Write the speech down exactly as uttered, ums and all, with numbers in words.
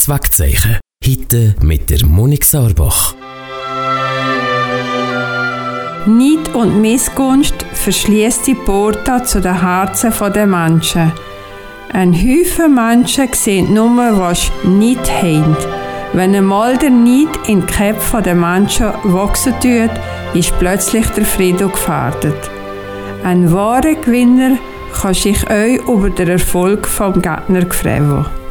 Schlafwegzeichen. Heute mit der Monika Sarbach. Neid und Missgunst verschließt die Porta zu den Herzen der Menschen. Ein Haufen Menschen sehen nur, was sie nicht haben. Wenn einmal der Neid in die Köpfe der Menschen wachsen tut, ist plötzlich der Frieden gefährdet. Ein wahrer Gewinner kann sich euch über den Erfolg vom Gärtner freuen.